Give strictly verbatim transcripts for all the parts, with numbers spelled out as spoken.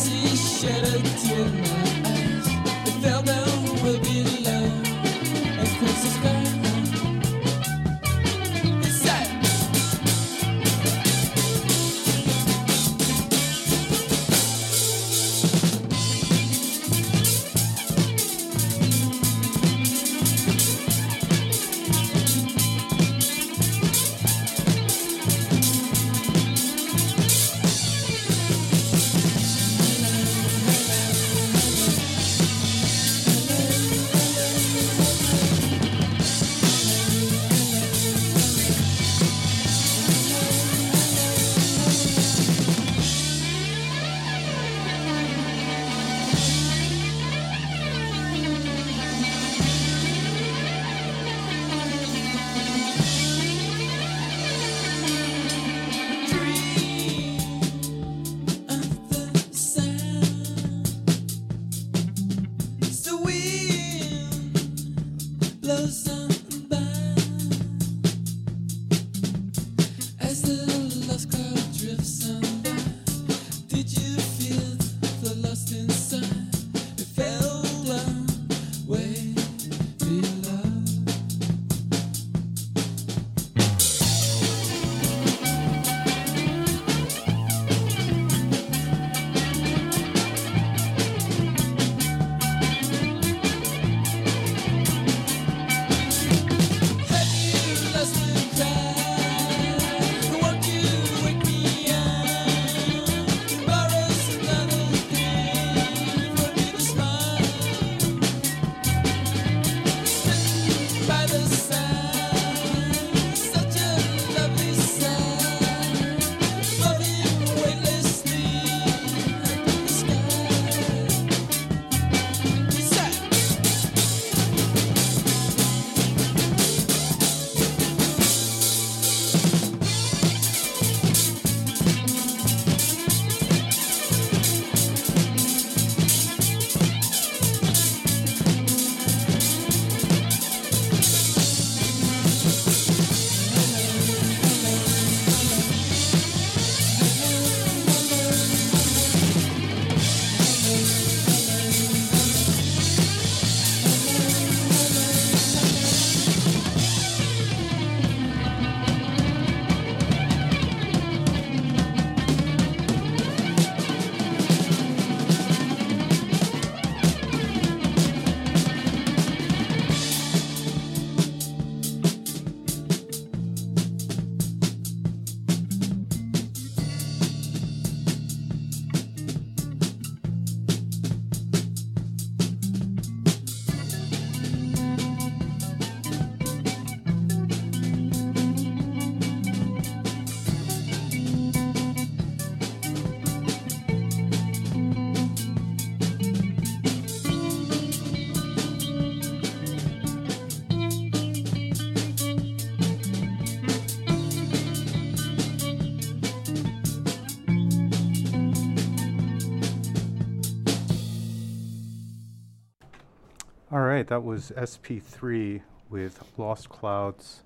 All right, that was S P three with Lost Clouds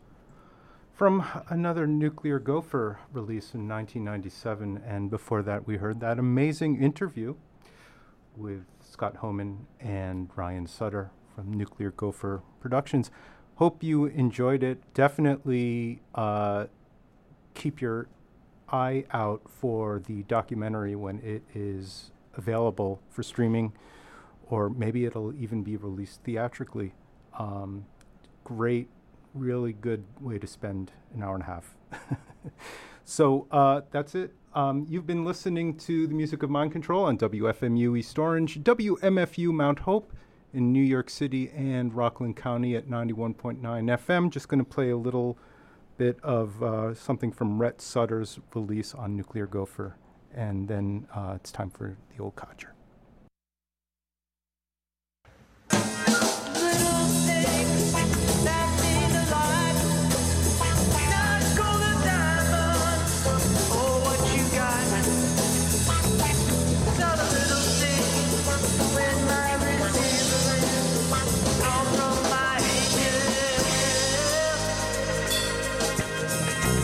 from another Nuclear Gopher release in nineteen ninety-seven. And before that, we heard that amazing interview with Scott Homan and Ryan Sutter from Nuclear Gopher Productions. Hope you enjoyed it. Definitely uh, keep your eye out for the documentary when it is available for streaming, or maybe it'll even be released theatrically. Um, great, really good way to spend an hour and a half. So uh, that's it. Um, you've been listening to the music of Mind Control on W F M U East Orange, W M F U Mount Hope in New York City, and Rockland County at ninety-one point nine F M. Just going to play a little bit of uh, something from Rhett Sutter's release on Nuclear Gopher, and then uh, it's time for the old codger.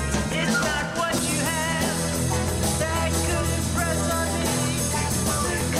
It's not what you have that could press on me.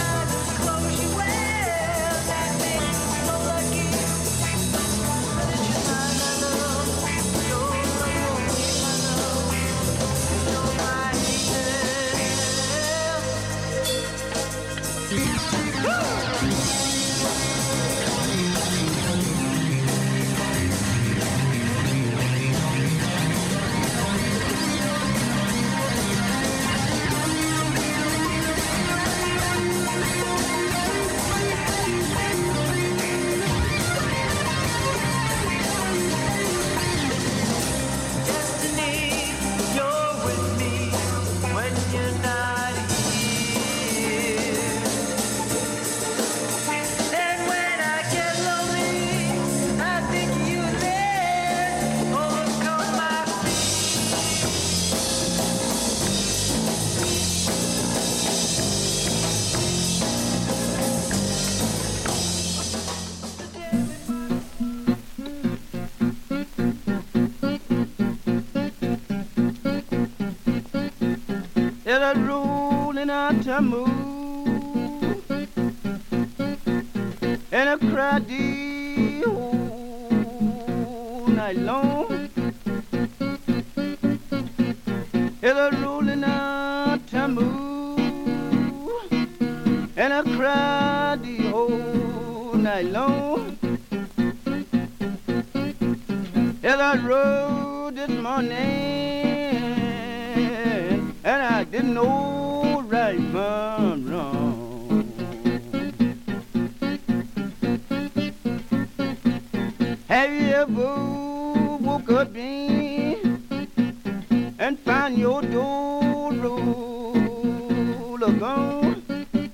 It's a rolling out to move and a cry the whole night long. It's a rolling out to move and a cry the whole night long. It's a road this morning and I didn't know right from wrong. Have you ever woke up in and found your door roller gone?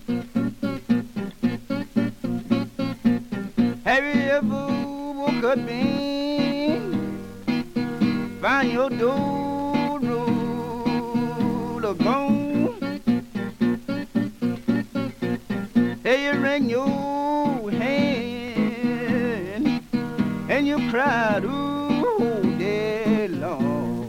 Have you ever woke up in find your door roller gone? Hey, you wring your hand and you cried all day long.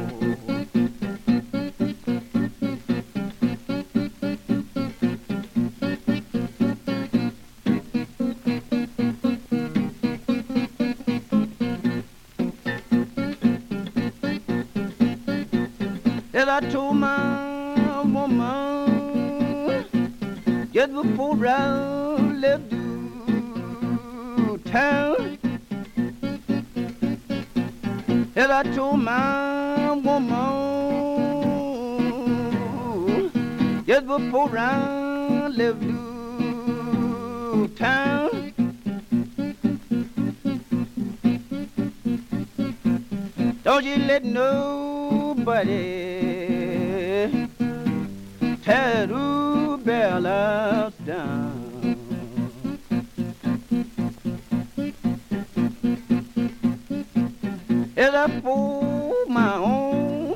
That I told my woman just before I left town. That I told my woman just before I left town. Don't you let nobody tear the bells down. As I fold my own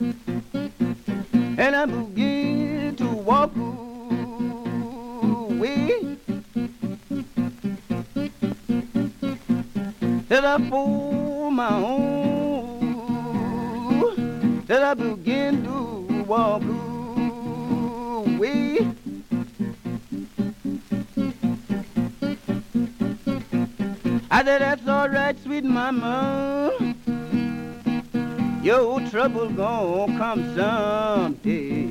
and I begin to walk away, as I fold my own, as I begin to walk away, I said, that's all right, sweet mama. Your trouble gon' come someday.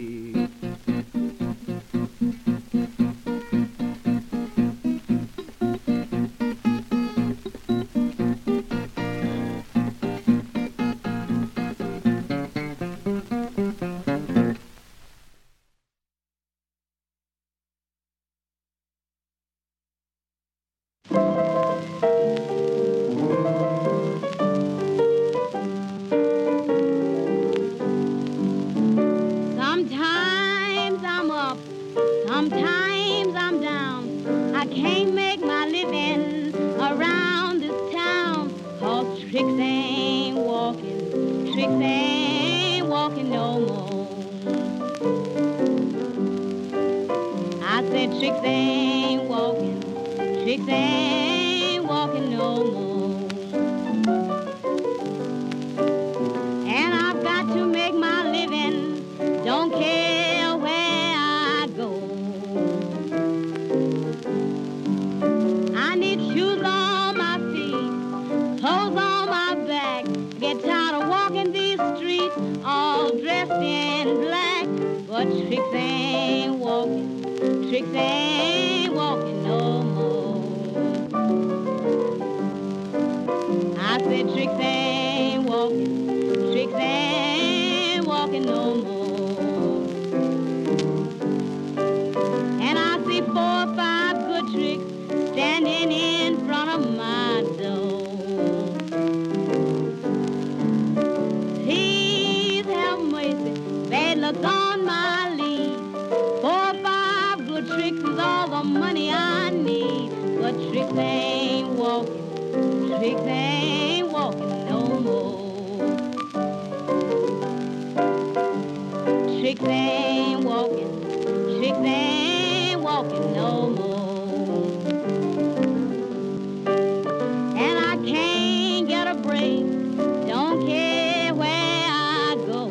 Sometimes I'm up, sometimes I'm down. I can't make my living around this town. 'Cause tricks ain't walking, tricks ain't walking no more. I said tricks ain't walking, tricks ain't walking no more. And I've got to make my living, don't care where I go. I need shoes on my feet, clothes on my back. Get tired of walking these streets all dressed in black. But tricks ain't walking, tricks ain't walking no more. I said tricks ain't walking, tricks ain't walking no more. And I see four or five good tricks standing in front of my door. Please have mercy, bad luck on my lead. Four or five good tricks is all the money I need. But tricks ain't walking, tricks ain't walking no more. Tricks ain't walking, tricks ain't walking no more. And I can't get a break, don't care where I go.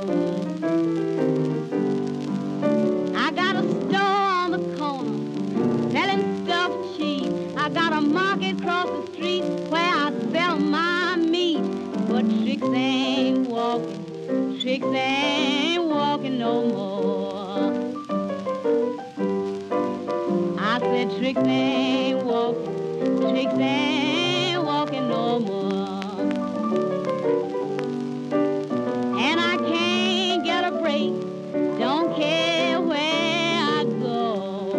I got a store on the corner, selling stuff cheap. I got a market across the street where I sell my meat. But tricks ain't walking, tricks ain't walking no more. I said tricks ain't walking, tricks ain't walking no more. And I can't get a break, don't care where I go.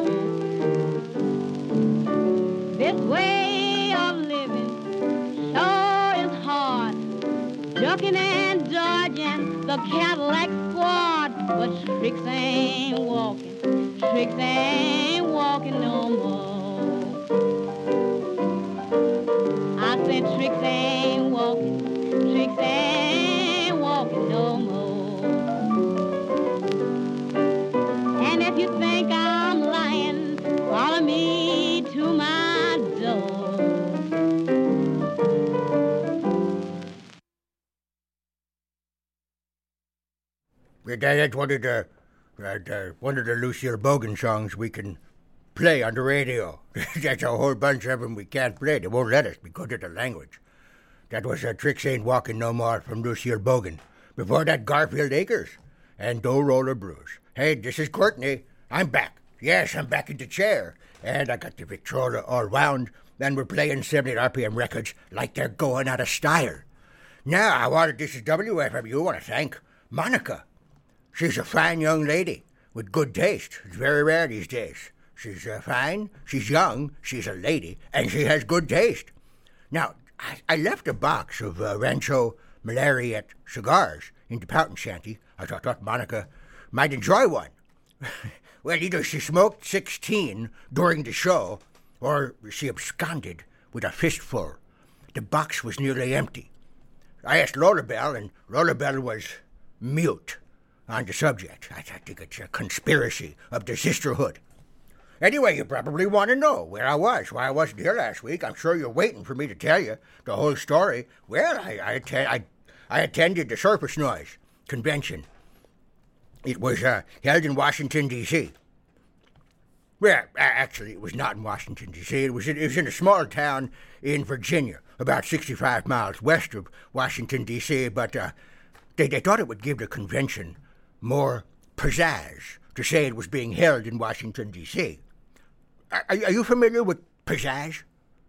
This way of living sure is hard, ducking and dodging the Cadillac squad. But tricks ain't walking, tricks ain't walking no more. I said tricks ain't walking, tricks ain't walking no more. And if you think I'm lying, follow me to my door. That's one of the uh, uh, one of the Lucille Bogan songs we can play on the radio. There's a whole bunch of them we can't play. They won't let us because of the language. That was uh, Tricks Ain't Walking No More from Lucille Bogan. Before that, Garfield Acres and Do Roller Blues. Hey, this is Courtney. I'm back. Yes, I'm back in the chair. And I got the Victrola all wound. And we're playing seventy R P M records like they're going out of style. Now, I wanted, this is W F M U. I want to thank Monica. She's a fine young lady with good taste. It's very rare these days. She's uh, fine, she's young, she's a lady, and she has good taste. Now, I, I left a box of uh, Rancho Malariat cigars in the Poughton Shanty. I thought, thought Monica might enjoy one. Well, either she smoked sixteen during the show, or she absconded with a fistful. The box was nearly empty. I asked Lola Bell, and Lola Bell was mute on the subject. I think it's a conspiracy of the sisterhood. Anyway, you probably want to know where I was, why I wasn't here last week. I'm sure you're waiting for me to tell you the whole story. Well, I I, atten- I, I attended the Surface Noise convention. It was uh, held in Washington, D C Well, actually, it was not in Washington, D C It was in, it was in a small town in Virginia, about sixty-five miles west of Washington, D C But uh, they, they thought it would give the convention more pizzazz to say it was being held in Washington, D C Are, are you familiar with pizzazz?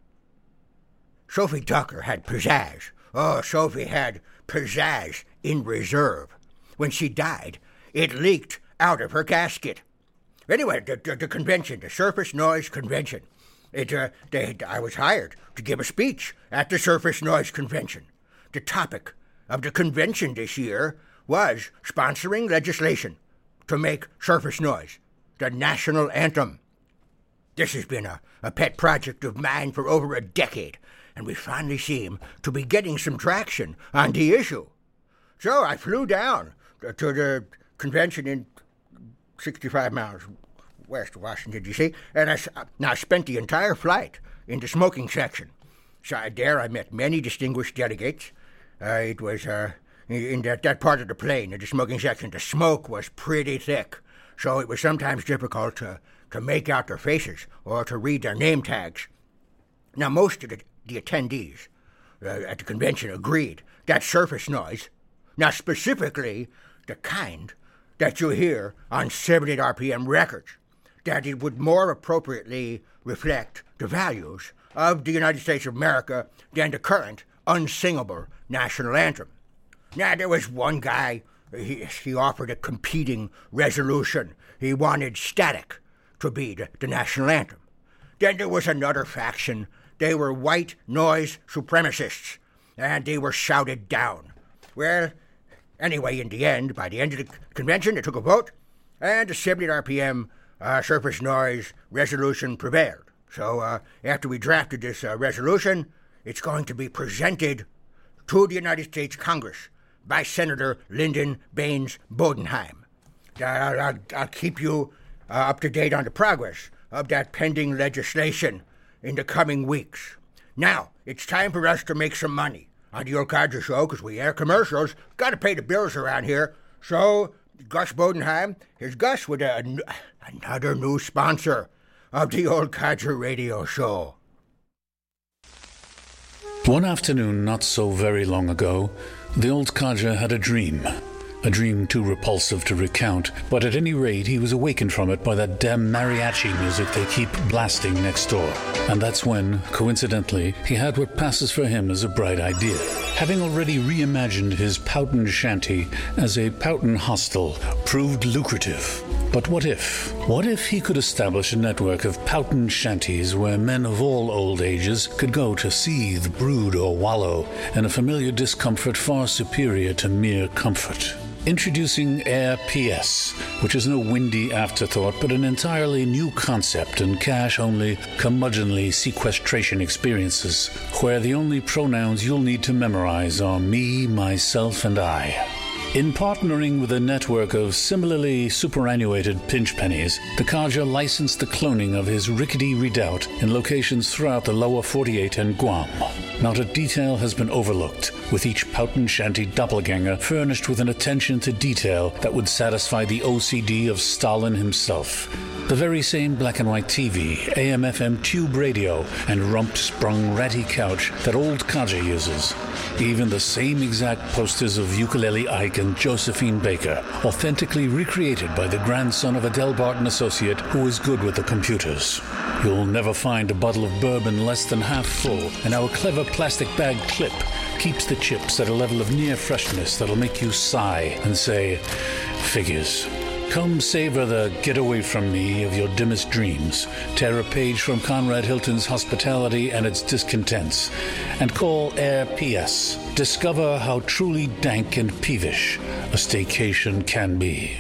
Sophie Tucker had pizzazz. Oh, Sophie had pizzazz in reserve. When she died, it leaked out of her casket. Anyway, the, the, the convention, the Surface Noise Convention, it, uh, they, I was hired to give a speech at the Surface Noise Convention. The topic of the convention this year was sponsoring legislation to make surface noise the national anthem. This has been a, a pet project of mine for over a decade, and we finally seem to be getting some traction on the issue. So I flew down to the convention in sixty-five miles west of Washington, D C, and I now spent the entire flight in the smoking section. So there I met many distinguished delegates. Uh, it was uh, in that, that part of the plane, in the smoking section, the smoke was pretty thick, so it was sometimes difficult to, to make out their faces or to read their name tags. Now, most of the, the attendees uh, at the convention agreed that surface noise, now specifically the kind that you hear on seventy R P M records, that it would more appropriately reflect the values of the United States of America than the current unsingable national anthem. Now, there was one guy, he, he offered a competing resolution. He wanted static to be the, the national anthem. Then there was another faction. They were white noise supremacists, and they were shouted down. Well, anyway, in the end, by the end of the convention, they took a vote, and the seventy R P M uh, surface noise resolution prevailed. So uh, after we drafted this uh, resolution, it's going to be presented to the United States Congress by Senator Lyndon Baines Bodenheim. I'll, I'll, I'll keep you uh, up to date on the progress of that pending legislation in the coming weeks. Now, it's time for us to make some money on the Old Codger Show, because we air commercials. Got to pay the bills around here. So, Gus Bodenheim, here's Gus with a, a, another new sponsor of the Old Codger Radio Show. One afternoon not so very long ago, the old codger had a dream. A dream too repulsive to recount, but at any rate he was awakened from it by that damn mariachi music they keep blasting next door. And that's when, coincidentally, he had what passes for him as a bright idea. Having already reimagined his Powhatan shanty as a Powhatan hostel proved lucrative. But what if? What if he could establish a network of Powhatan shanties where men of all old ages could go to seethe, brood, or wallow in a familiar discomfort far superior to mere comfort? Introducing Air P S, which is no windy afterthought but an entirely new concept in cash-only, curmudgeonly sequestration experiences, where the only pronouns you'll need to memorize are me, myself, and I. In partnering with a network of similarly superannuated pinch pennies, the codger licensed the cloning of his rickety redoubt in locations throughout the lower forty-eight and Guam. Not a detail has been overlooked, with each Powhatan shanty doppelganger furnished with an attention to detail that would satisfy the O C D of Stalin himself. The very same black and white T V, A M F M tube radio, and rump-sprung ratty couch that old codger uses. Even the same exact posters of Ukulele Ike and Josephine Baker, authentically recreated by the grandson of a Del Barton associate who is good with the computers. You'll never find a bottle of bourbon less than half full, and our clever plastic bag clip keeps the chips at a level of near freshness that'll make you sigh and say, figures. Come savor the get away from me of your dimmest dreams, tear a page from Conrad Hilton's hospitality and its discontents, and call Air P S. Discover how truly dank and peevish a staycation can be.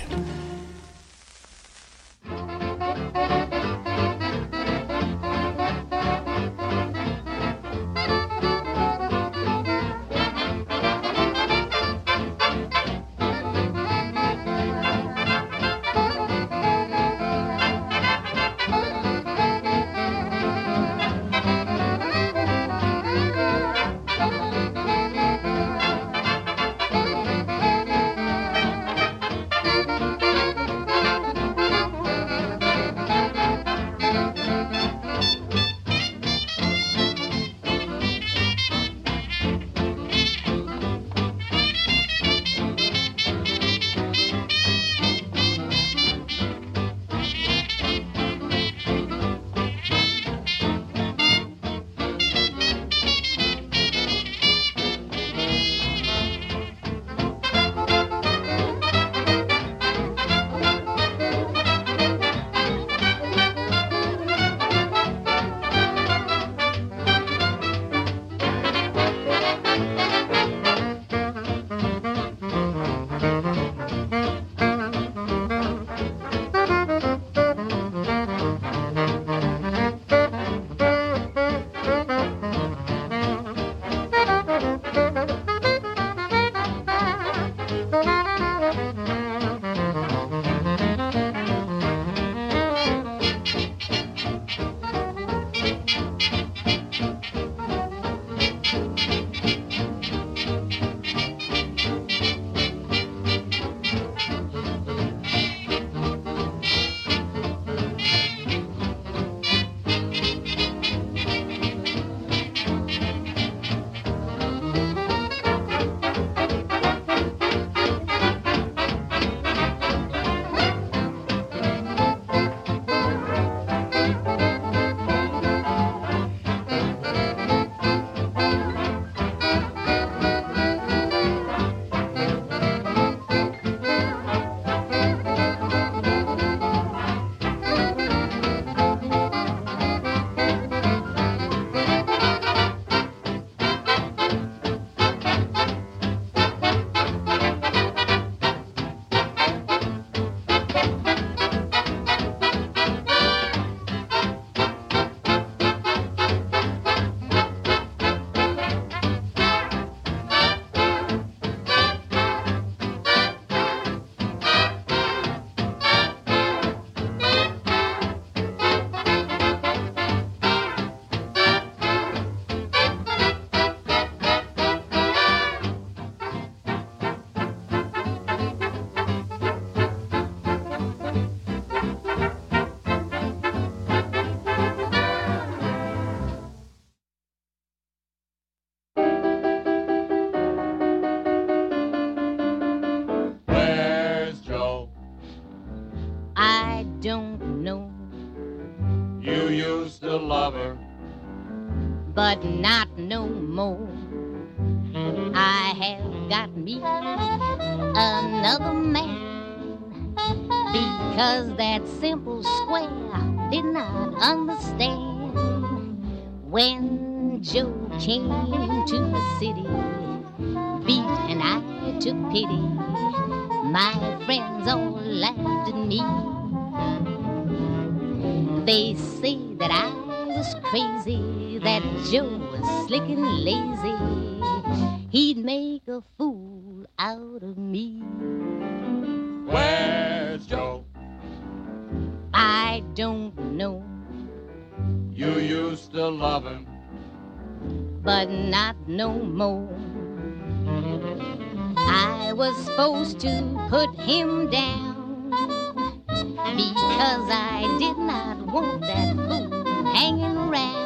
used to love her, but not no more. I have got me another man, because that simple square did not understand. When Joe came to the city, beat and I took pity. My friends all laughed at me. They say that I was crazy, that Joe was slick and lazy. He'd make a fool out of me. Where's Joe? I don't know. You used to love him, but not no more. I was supposed to put him down, because I did not want that fool hanging around.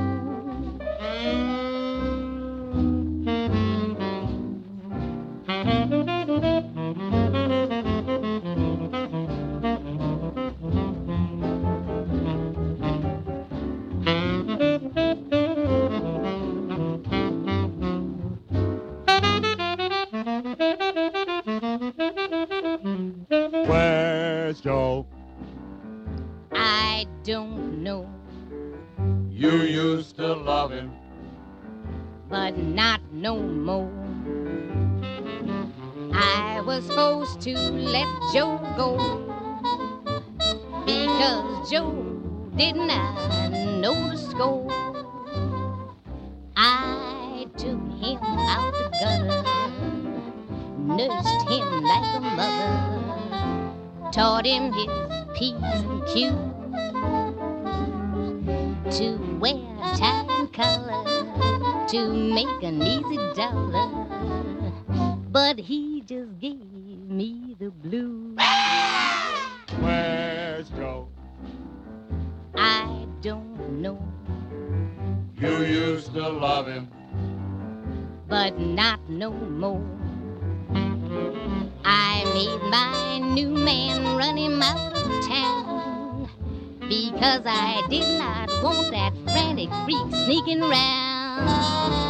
Where's Joe? I don't know, You used to love him, but not no more. I was supposed to let Joe go, because Joe did not know the score. I took him out the gutter, nursed him like a mother, taught him his P's and Q's, to wear tie and collar, to make an easy dollar, but he just gave me the blues. where's Joe? I don't know, You used to love him, but not no more. I made my new man run him out of town, because I did not want that frantic freak sneaking around.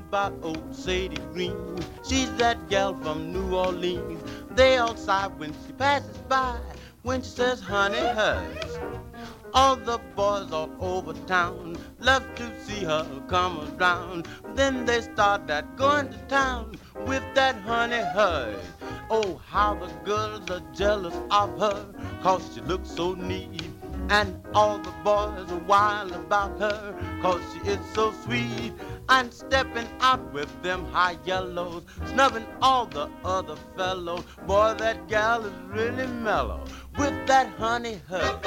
about old Sadie Green. She's that gal from New Orleans. They all sigh when she passes by, when she says, honey, hush. All the boys all over town love to see her come around. Then they start that going to town with that honey hush. Oh, how the girls are jealous of her, 'cause she looks so neat. And all the boys are wild about her, 'cause she is so sweet. And stepping out with them high yellows, snubbing all the other fellows. Boy, that gal is really mellow with that honey hush.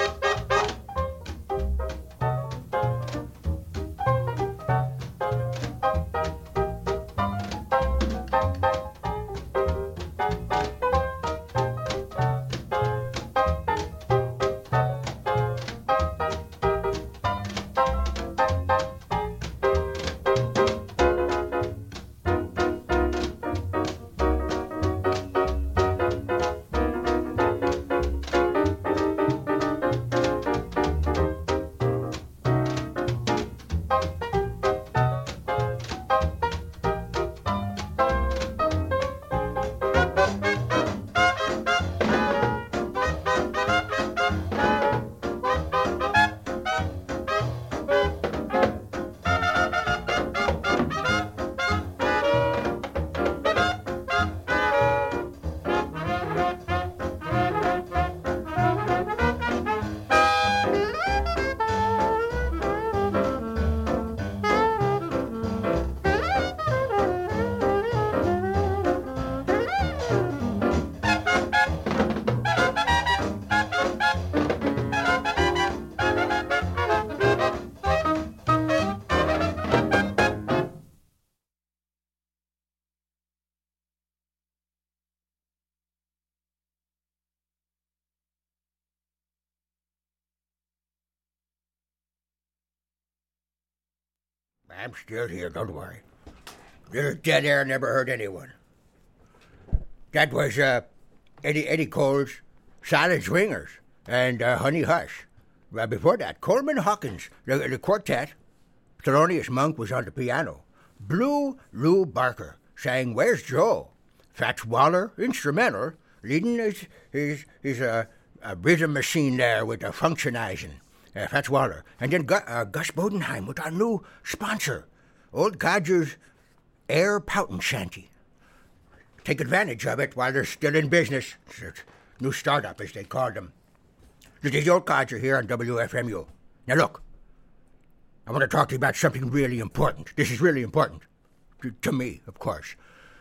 I'm still here, don't worry. Little dead air never hurt anyone. That was uh, Eddie Eddie Cole's Silent Swingers and uh, Honey Hush. Uh, before that, Coleman Hawkins, the, the quartet. Thelonious Monk was on the piano. Blue Lou Barker sang Where's Joe? Fats Waller, instrumental, leading his, his, his uh, uh, rhythm machine there with the functionizing. Uh, Fats Waller. And then Gu- uh, Gus Bodenheim with our new sponsor, Old Codger's Air Poutin' Shanty. Take advantage of it while they're still in business. It's a new startup, as they call them. This is Old Codger here on W F M U. Now look, I want to talk to you about something really important. This is really important. To, to me, of course.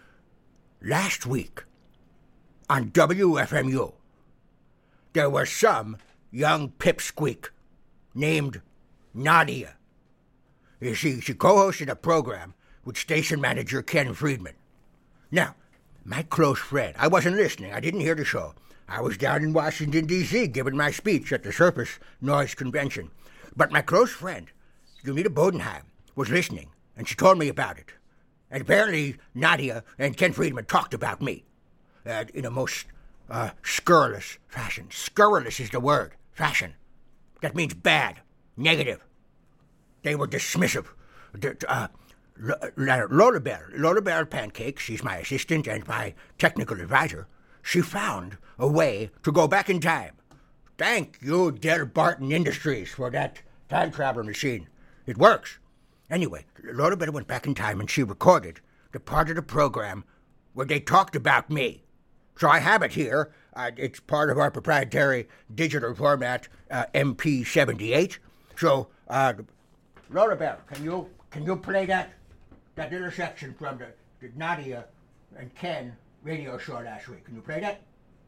Last week, on W F M U, there was some young pipsqueak named Nadia. You see, she co-hosted a program with station manager Ken Friedman. Now, my close friend, I wasn't listening, I didn't hear the show. I was down in Washington, D C giving my speech at the Surface Noise Convention. But my close friend, Junita Bodenheim, was listening, and she told me about it. And apparently Nadia and Ken Friedman talked about me uh, in a most uh, scurrilous fashion. Scurrilous is the word, fashion. That means bad, negative. They were dismissive. Uh, Lola Bell, Lola Bell Pancake, she's my assistant and my technical advisor. She found a way to go back in time. Thank you, Del Barton Industries, for that time travel machine. It works. Anyway, Lola Bell went back in time and she recorded the part of the program where they talked about me. So I have it here. Uh, it's part of our proprietary digital format, uh, M P seventy-eight. So, uh, Lola Bell, can you can you play that that little section from the, the Nadia and Ken radio show last week? Can you play that?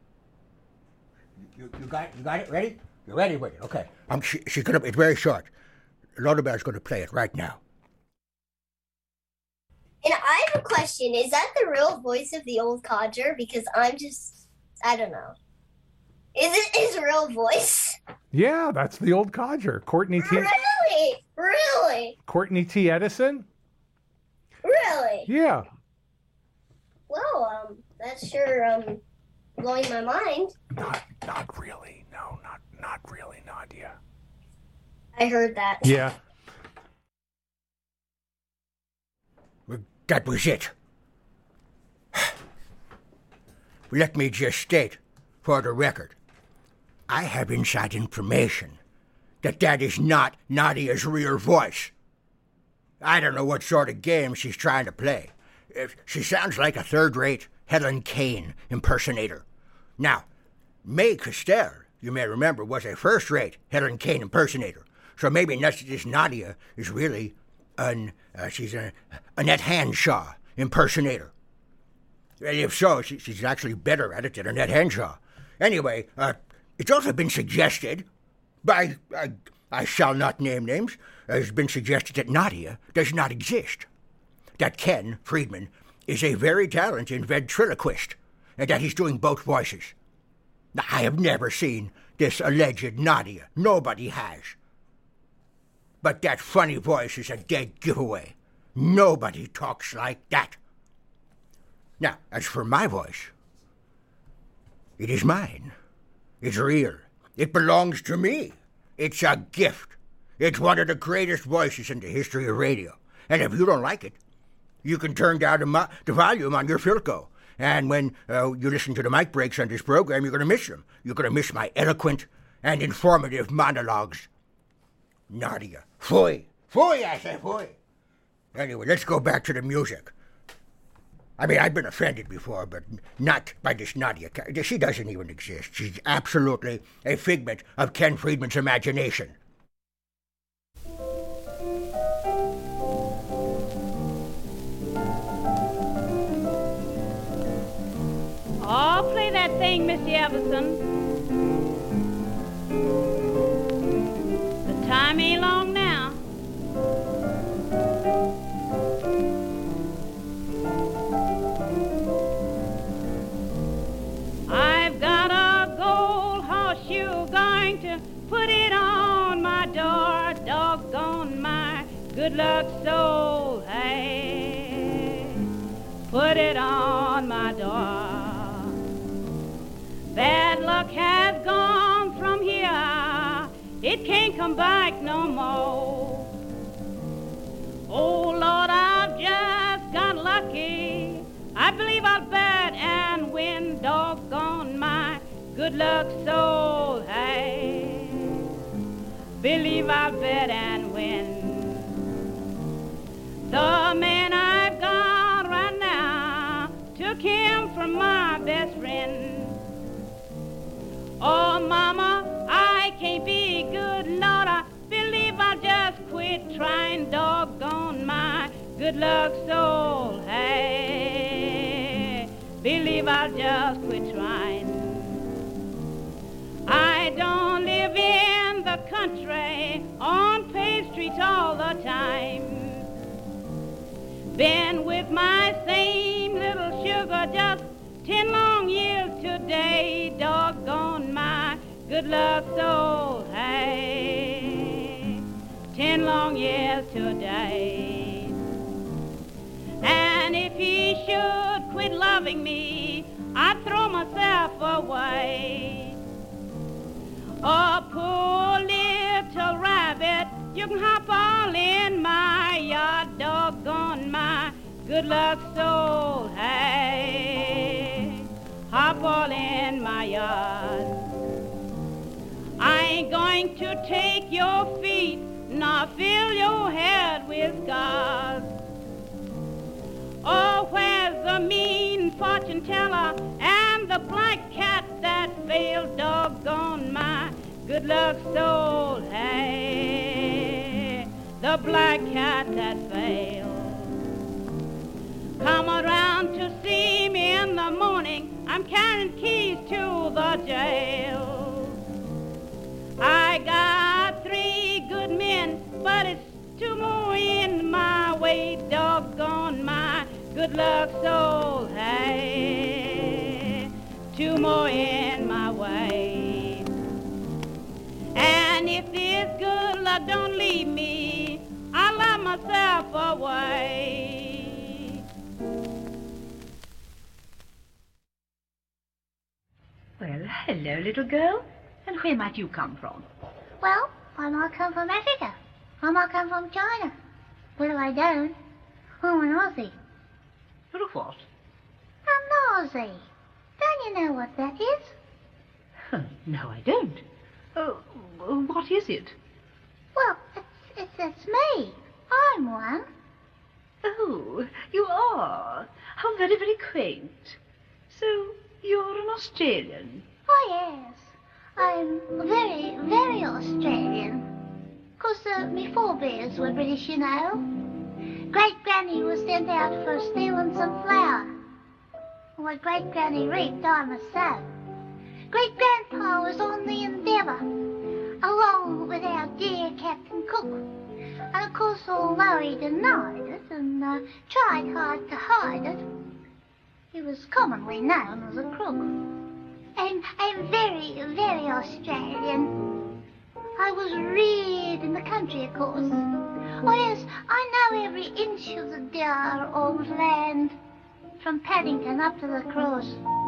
You, you got you got it ready? You're ready with it? Okay. Um, she, she's gonna. It's very short. Lola Bell's gonna play it right now. And I have a question. Is that the real voice of the old codger? Because I'm just, I don't know. Is it his real voice? Yeah, that's the old codger. Courtney T. Really? Really? Courtney T. Edison? Really? Yeah. Well, um, that's sure um blowing my mind. Not not really. No, not not really, Nadia. I heard that. Yeah. That was it. Let me just state, for the record, I have inside information that that is not Nadia's real voice. I don't know what sort of game she's trying to play. She sounds like a third-rate Helen Kane impersonator. Now, May Castell, you may remember, was a first-rate Helen Kane impersonator. So maybe this Nadia is really an, uh, she's a Annette Hanshaw impersonator. And if so, she, she's actually better at it than Annette Hanshaw. Anyway, uh, it's also been suggested by, uh, I shall not name names, uh, it's been suggested that Nadia does not exist. That Ken Friedman is a very talented ventriloquist, and that he's doing both voices. Now, I have never seen this alleged Nadia. Nobody has. But that funny voice is a dead giveaway. Nobody talks like that. Now, as for my voice, it is mine. It's real. It belongs to me. It's a gift. It's one of the greatest voices in the history of radio. And if you don't like it, you can turn down the, mo- the volume on your Philco. And when uh, you listen to the mic breaks on this program, you're going to miss them. You're going to miss my eloquent and informative monologues. Nadia. Fooey. Fooey, I say fooey. Anyway, let's go back to the music. I mean, I've been offended before, but not by this Nadia. She doesn't even exist. She's absolutely a figment of Ken Friedman's imagination. Oh, play that thing, Mister Everson. The time ain't long now. I've got a gold horseshoe, going to put it on my door. Doggone my good luck soul, hey, put it on my door. Bad luck has gone from here, it can't come back no more. Oh Lord, I've just got lucky, I believe I'll bet and win. Doggone my good luck soul, hey, believe I'll bet and win. The man I've got right now took him from my best friend. Oh, Mama, I can't be good, Lord, I believe I'll just quit trying. Doggone my good luck soul, hey, believe I'll just quit trying. I don't live in the country on paved streets all the time. Been with my same little sugar just ten long years today. Doggone my good luck soul, hey, ten long years today. And if he should quit loving me, I'd throw myself away. Oh, poor little rabbit, you can hop all in my yard. Doggone my good luck soul, hey, hop all in my yard. I ain't going to take your feet nor fill your head with scars. Oh, where's the mean fortune teller and the black cat that failed? Doggone my good luck soul, hey, the black cat that failed. Come around to see me in the morning, I'm carrying keys to the jail. I got three good men, but it's two more in my way. Doggone my good luck soul, hey, two more in my way. And if this good luck don't leave me, I'll love myself away. Well, hello, little girl. And where might you come from? Well, I might come from Africa. I might come from China. But if I don't, I'm an Aussie. what? A nosy. Don't you know what that is? No, I don't. Uh, what is it? Well, it's, it's, it's me. I'm one. Oh, you are? How very, very quaint. So, you're an Australian? Oh, yes. I'm very, very Australian. 'Cause uh, me forebears were British, you know. Great-granny was sent out for stealing some flour. What great-granny reaped, I must sow. Great-grandpa was on the Endeavour, along with our dear Captain Cook. And of course, although he denied it and uh, tried hard to hide it, he was commonly known as a crook. I'm, I'm very, very Australian. I was reared in the country, of course. Oh yes, I know every inch of the dear old land, from Paddington up to the Cross.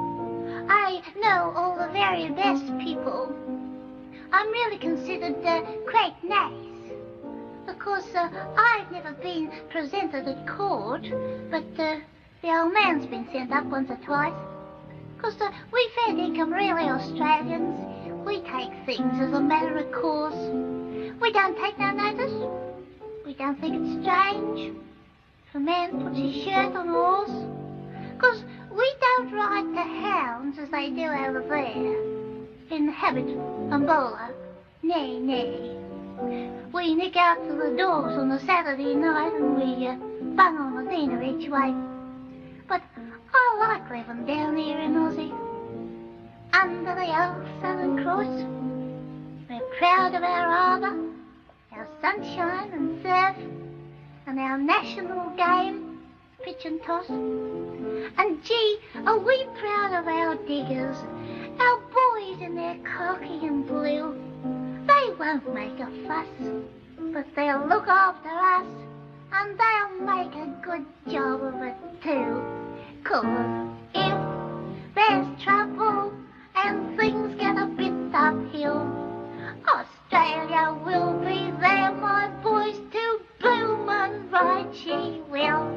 I know all the very best people. I'm really considered uh, quite nice. Of course, uh, I've never been presented at court, but uh, the old man's been sent up once or twice. Because uh, we fair dinkum really Australians. We take things as a matter of course. We don't take no notice. We don't think it's strange if a man puts his shirt on a horse. Because we don't ride to hounds as they do over there. In habit and bowler. Nay, nay. We nick out to the doors on a Saturday night and we uh, bung on a dinner each way. But I like living down here in Aussie, under the old Southern Cross. We're proud of our harbour, our sunshine and surf, and our national game, pitch and toss. And gee, are we proud of our diggers, our boys in their khaki and blue. They won't make a fuss, but they'll look after us, and they'll make a good job of it too. 'Cause if there's trouble and things get a bit uphill, Australia will be there, my boys, to boom and right she will.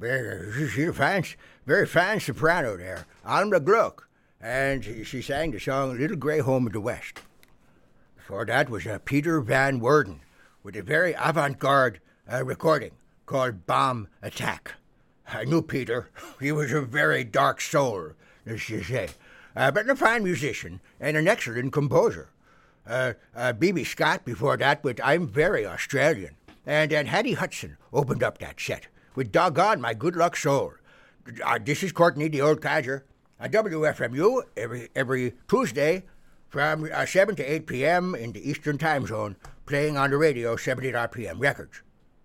very, she's a fine, very fine soprano there, Alma Gluck. And she, she sang the song Little Grey Home in the West. Before that was uh, Peter Van Worden with a very avant-garde uh, recording called Bomb Attack. I knew Peter. He was a very dark soul, as you say, uh, but a fine musician and an excellent composer. Uh, uh, B B Scott before that with I'm Very Australian. And then Hattie Hudson opened up that set with Doggone My Good Luck Soul. Uh, this is Courtney, the Old Codger, at W F M U every every Tuesday from uh, seven to eight p.m. in the Eastern Time Zone, playing on the radio seventy R P M records.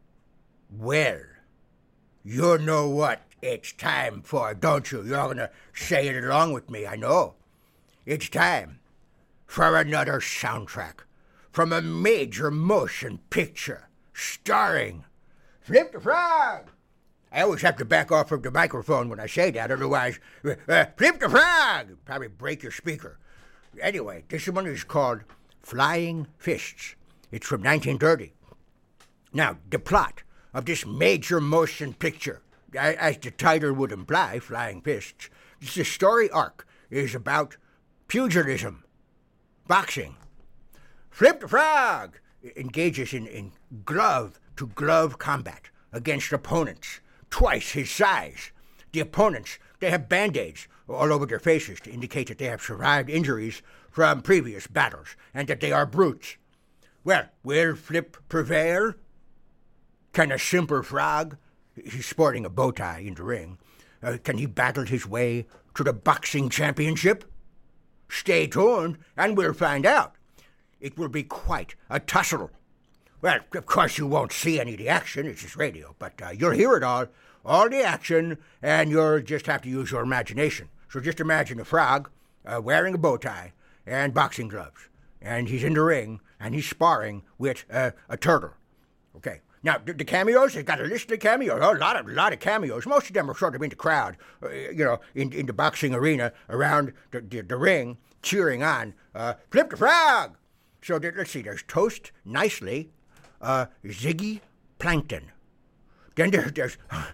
Well, you know what it's time for, don't you? You're going to say it along with me, I know. It's time for another soundtrack from a major motion picture starring Flip the Frog. I always have to back off from the microphone when I say that, otherwise, uh, Flip the Frog! Probably break your speaker. Anyway, this one is called Flying Fists. It's from nineteen thirty. Now, the plot of this major motion picture, as the title would imply, Flying Fists, the story arc is about pugilism, boxing. Flip the Frog engages in, in glove-to-glove combat against opponents twice his size. The opponents, they have band-aids all over their faces to indicate that they have survived injuries from previous battles and that they are brutes. Well, will Flip prevail? Can a simple frog, he's sporting a bow tie in the ring, uh, can he battle his way to the boxing championship? Stay tuned and we'll find out. It will be quite a tussle. Well, of course you won't see any of the action, it's just radio, but uh, you'll hear it all, all the action, and you'll just have to use your imagination. So just imagine a frog uh, wearing a bow tie and boxing gloves, and he's in the ring, and he's sparring with uh, a turtle. Okay. Now, the, the cameos, they've got a list of cameos, oh, a lot of, a lot of cameos. Most of them are sort of in the crowd, uh, you know, in, in the boxing arena around the, the, the ring, cheering on uh, Flip the Frog. So there, let's see, there's Toast Nicely, uh, Ziggy Plankton. Then there, there's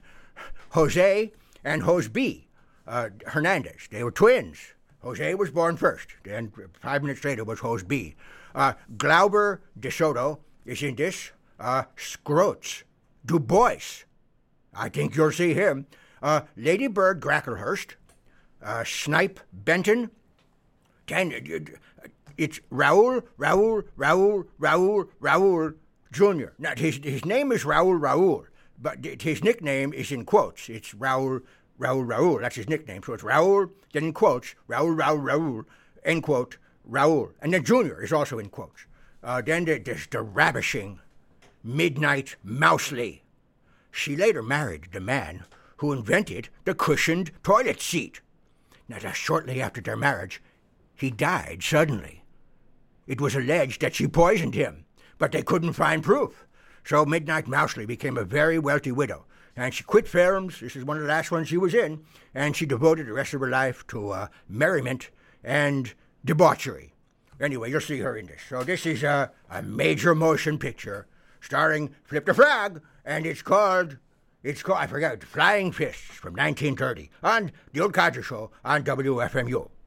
Jose and Jose B. Uh, Hernandez. They were twins. Jose was born first. Then five minutes later was Jose B. Uh, Glauber de Soto is in this. Uh, Scroats, Du Bois, I think you'll see him. Uh, Lady Bird Gracklehurst, uh, Snipe Benton. Then uh, it's Raoul, Raoul, Raoul, Raoul, Raoul Junior Now his his name is Raoul Raoul, but his nickname is in quotes. It's Raoul, Raoul, Raoul. That's his nickname. So it's Raoul, then in quotes, Raoul, Raoul, Raoul, end quote, Raoul, and then Junior is also in quotes. Uh, then there's the ravishing Midnight Mousley. She later married the man who invented the cushioned toilet seat. Now, just shortly after their marriage, he died suddenly. It was alleged that she poisoned him, but they couldn't find proof. So Midnight Mousley became a very wealthy widow, and she quit films. This is one of the last ones she was in, and she devoted the rest of her life to uh, merriment and debauchery. Anyway, you'll see her in this. So this is a, a major motion picture starring Flip the Frog, and it's called, it's called, I forgot, Flying Fists from nineteen thirty on The Old Codger Show on W F M U.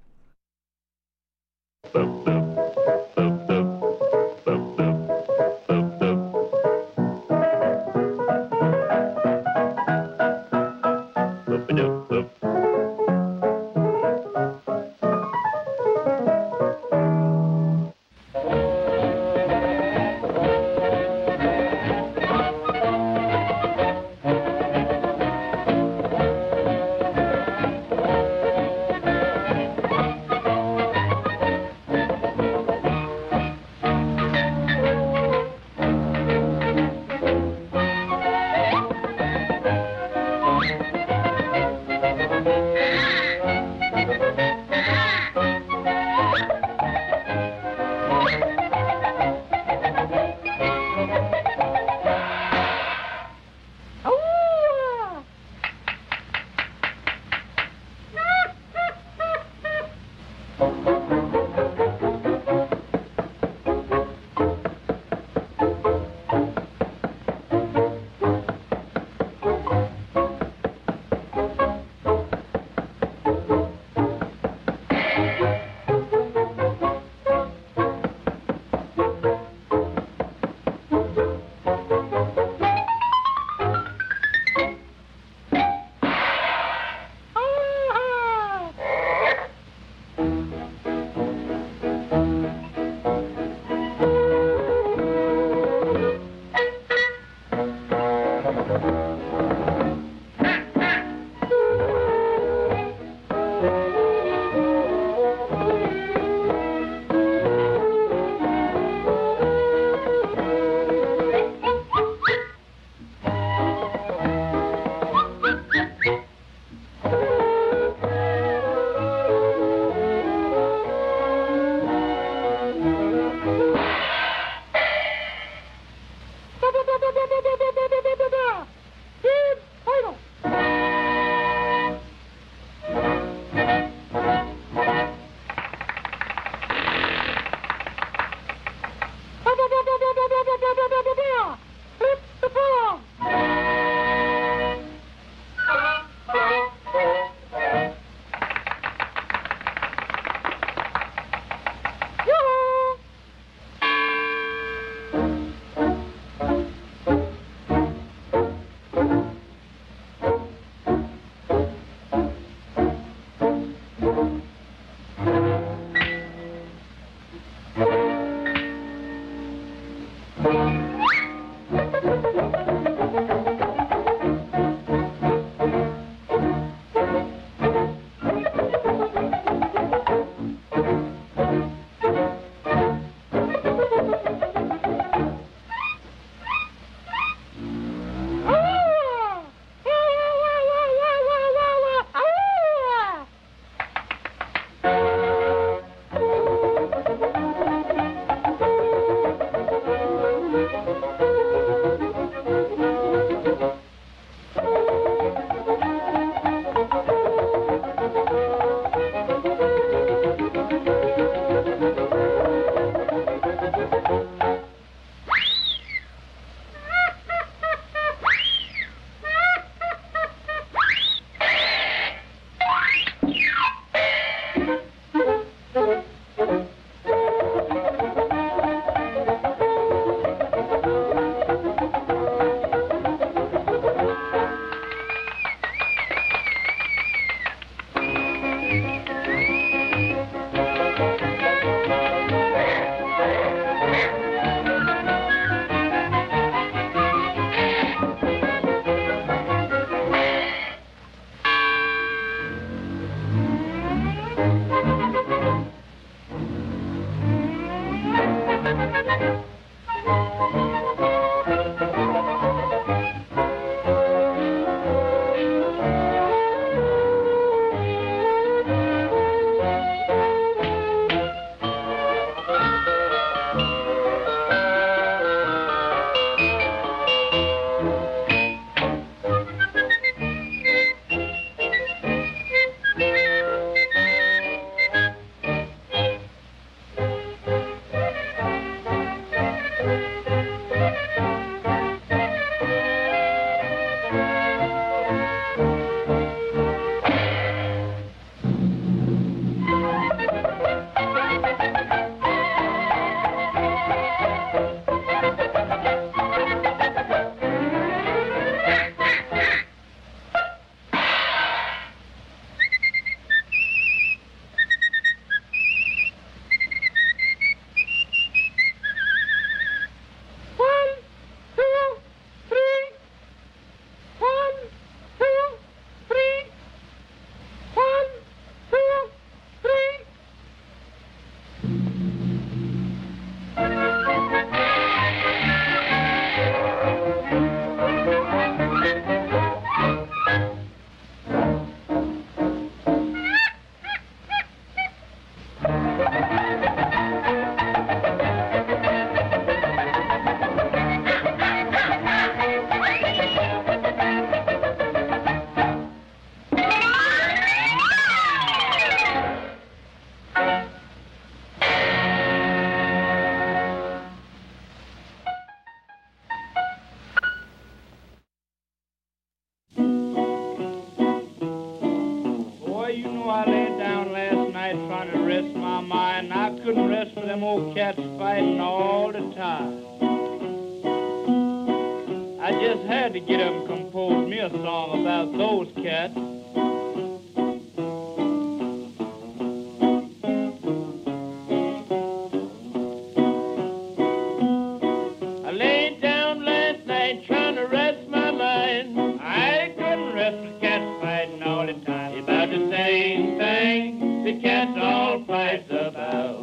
trying to rest my mind. I couldn't rest for them old cats fighting all the time. I just had to get up and compose me a song about those cats. I laid down last night trying to rest my mind. I couldn't rest with cats fighting all the time. About the same thing the cats all fight about.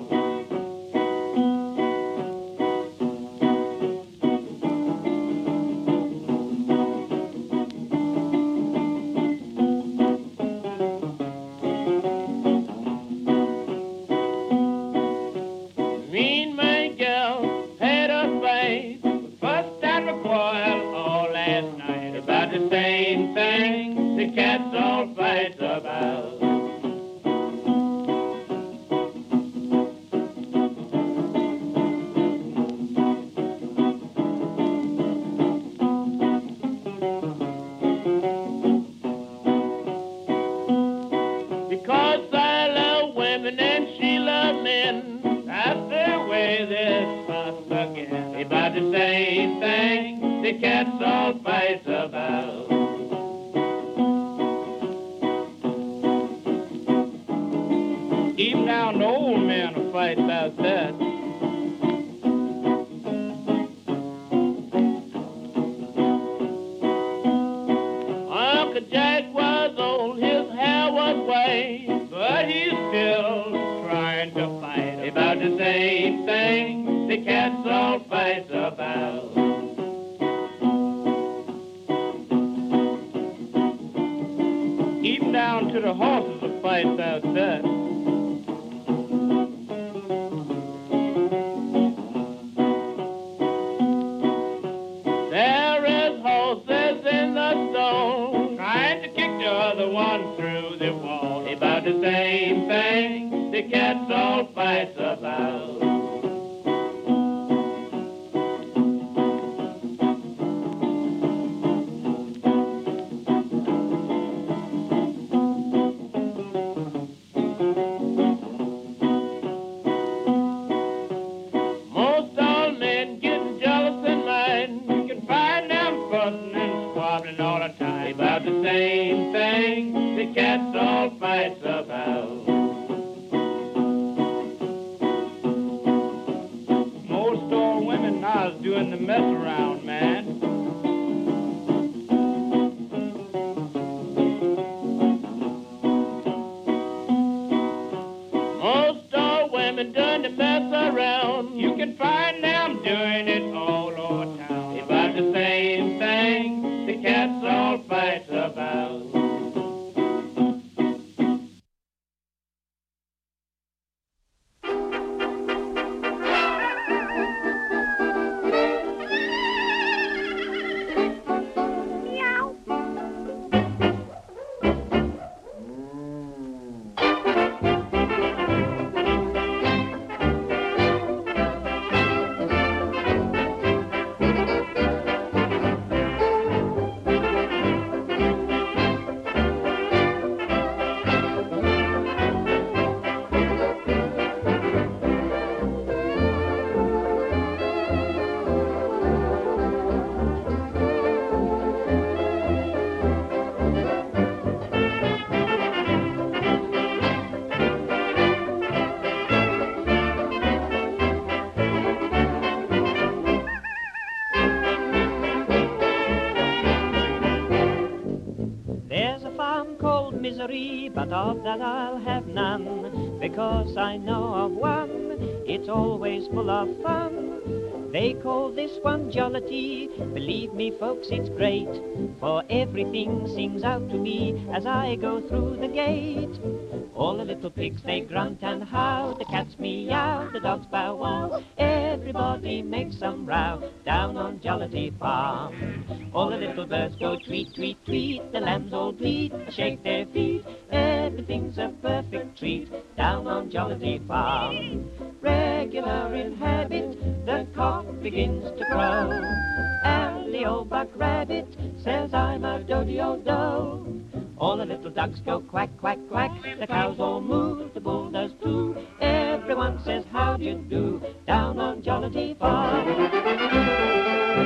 But of that I'll have none, because I know of one, it's always full of fun. They call this one Jollity, believe me folks it's great, for everything sings out to me as I go through the gate. All the little pigs they grunt and howl, the cats meow, the dogs bow wow, everybody makes some row down on Jollity Farm. All the little birds go tweet, tweet, tweet, the lambs all bleat, shake their feet, everything's a perfect treat down on Jollity Farm. Regular in habit, the cock begins to crow, and the old buck rabbit says I'm a doddy-o-do. All the little ducks go quack, quack, quack. The cows all moo, the bull does too. Everyone says, how do you do, down on Jollity Farm.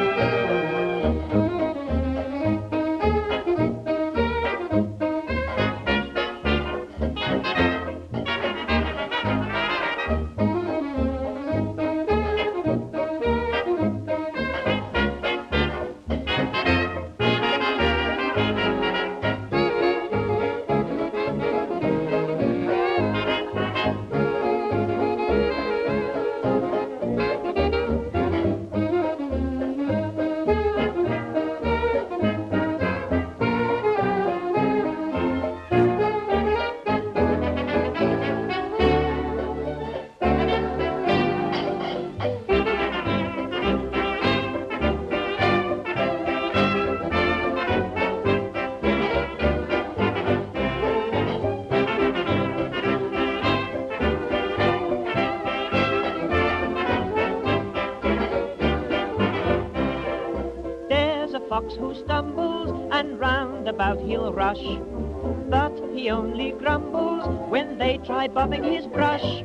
Who stumbles and round about he'll rush, but he only grumbles when they try bobbing his brush.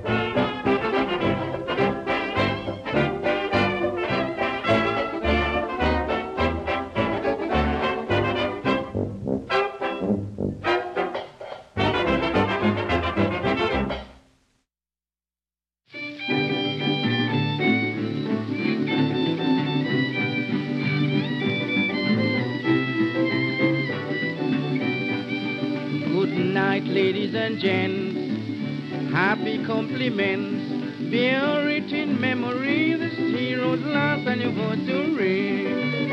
Ladies and gents, happy compliments, bear it in memory, this hero's last anniversary.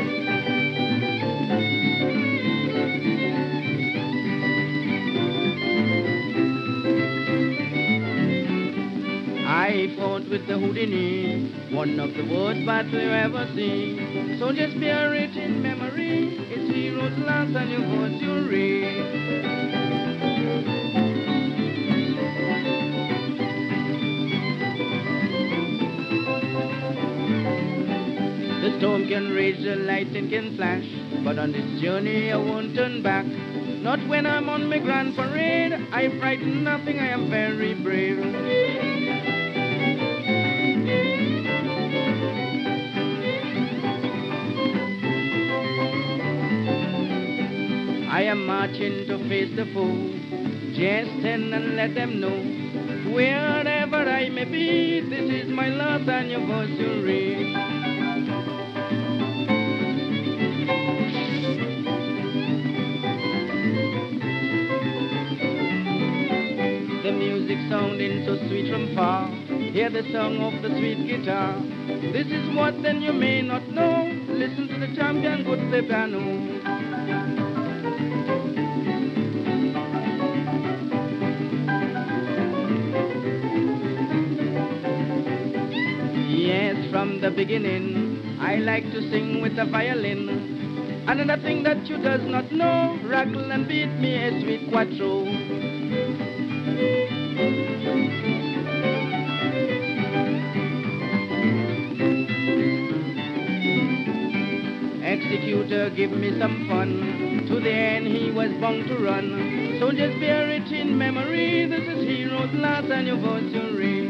I fought with the Houdini, one of the worst battles you ever see. So just bear it in memory, it's hero's last anniversary. The storm can rage, the lightning can flash, but on this journey I won't turn back. Not when I'm on my grand parade, I frighten nothing, I am very brave. I am marching to face the foe, just stand and let them know, wherever I may be, this is my last anniversary. Sounding so sweet from far, hear the song of the sweet guitar. This is what then you may not know, listen to the champion good the piano. Yes, from the beginning, I like to sing with the violin. Another thing that you does not know, rattle and beat me a sweet quattro. Executor, give me some fun. To the end he was bound to run. So just bear it in memory, this is hero's last anniversary.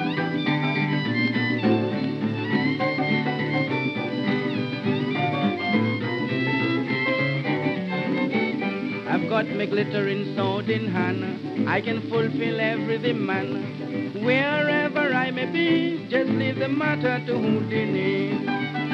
I've got my glittering sword in hand, I can fulfill every demand. Wherever I may be, just leave the matter to Houdini.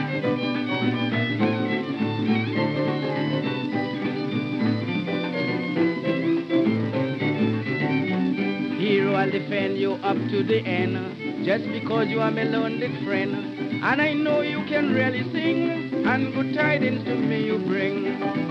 I'll defend you up to the end, just because you are my lonely friend. And I know you can really sing, and good tidings to me you bring.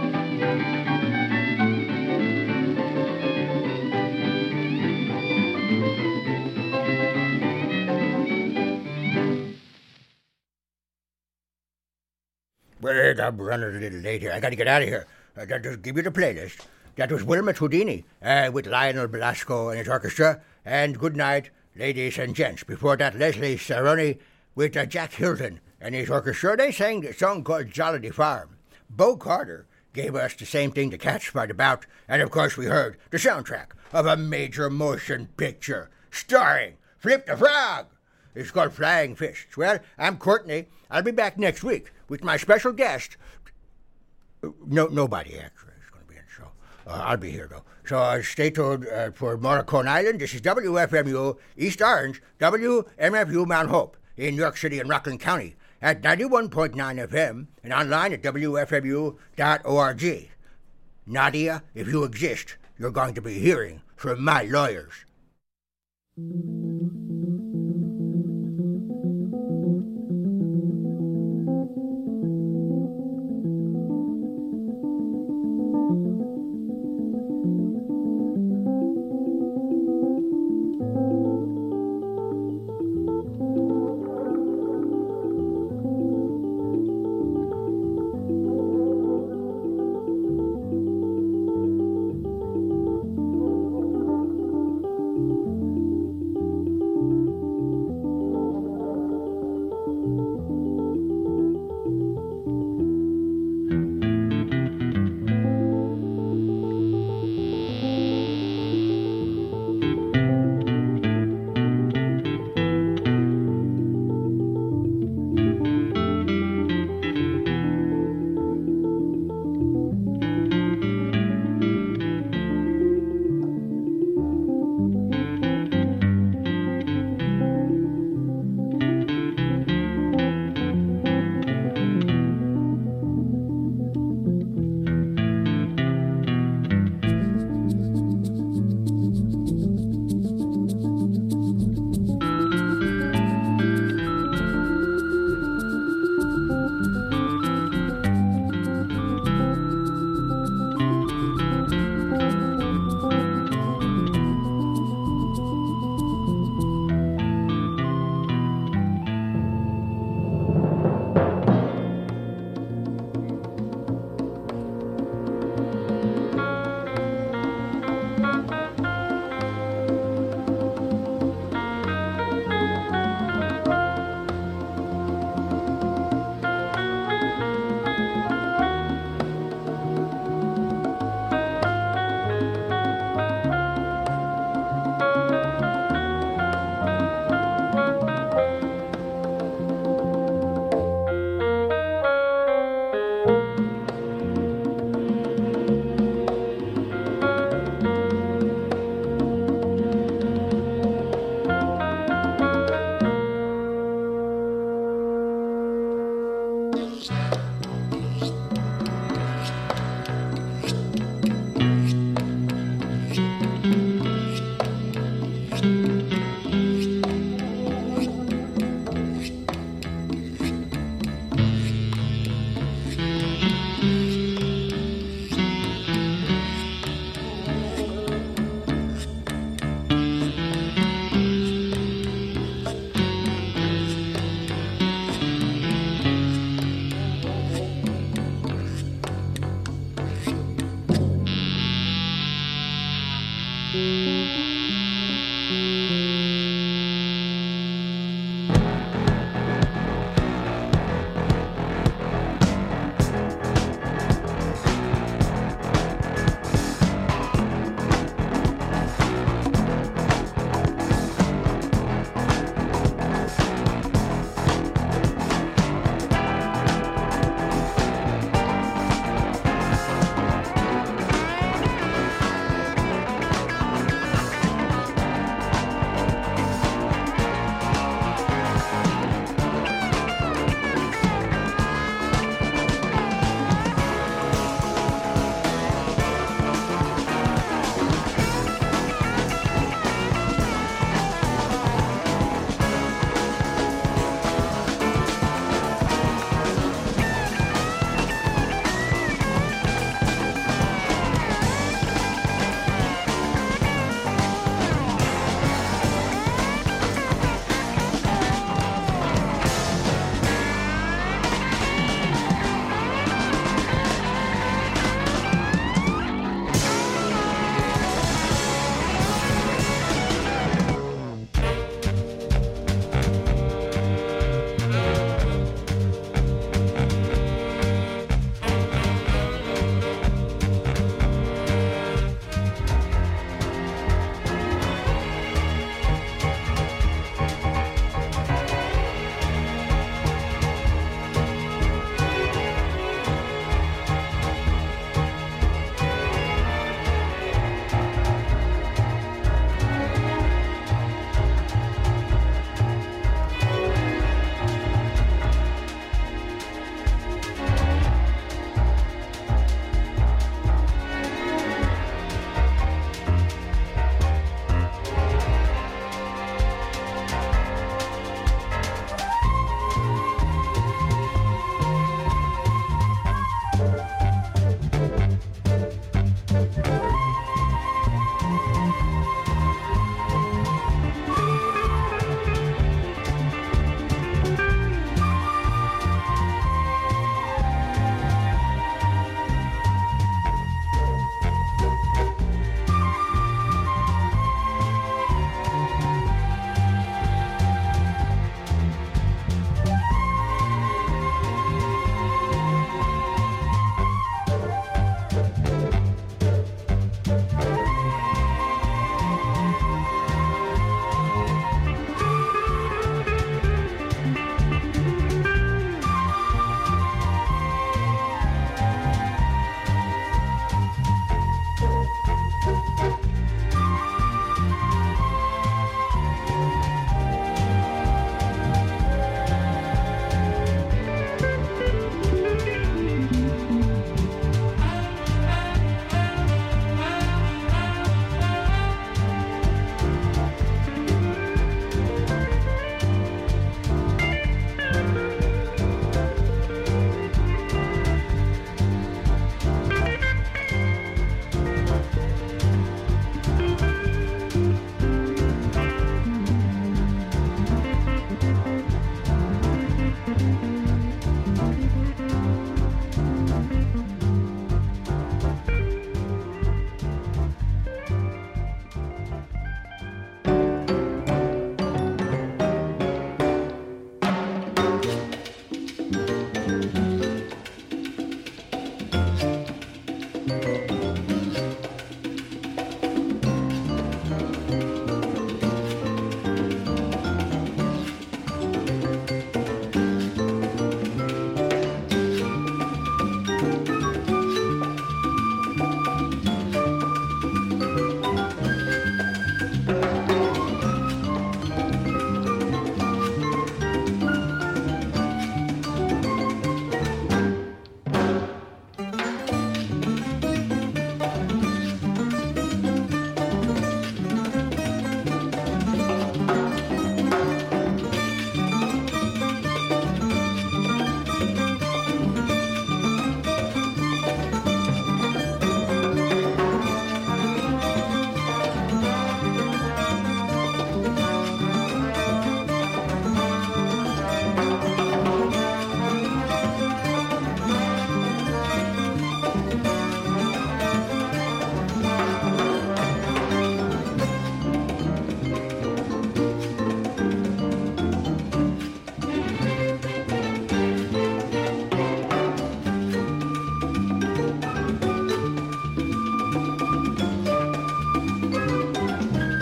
Wait, I'm running a little late here. I gotta get out of here. Uh, just give you the playlist. That was Wilmot Houdini uh, with Lionel Belasco and his orchestra. And good night, ladies and gents. Before that, Leslie Saroni with uh, Jack Hilton and his orchestra. They sang the song called Jollity Farm. Bo Carter gave us the same thing the cats fight about, and of course we heard the soundtrack of a major motion picture starring Flip the Frog. It's called Flying Fists. Well, I'm Courtney. I'll be back next week with my special guest. No, nobody actually is going to be in the show. Uh, I'll be here though. So uh, stay tuned uh, for Morricone Island. This is W F M U East Orange, W M F U Mount Hope in New York City and Rockland County at ninety-one point nine F M and online at W F M U dot org. Nadia, if you exist, you're going to be hearing from my lawyers. Thank you.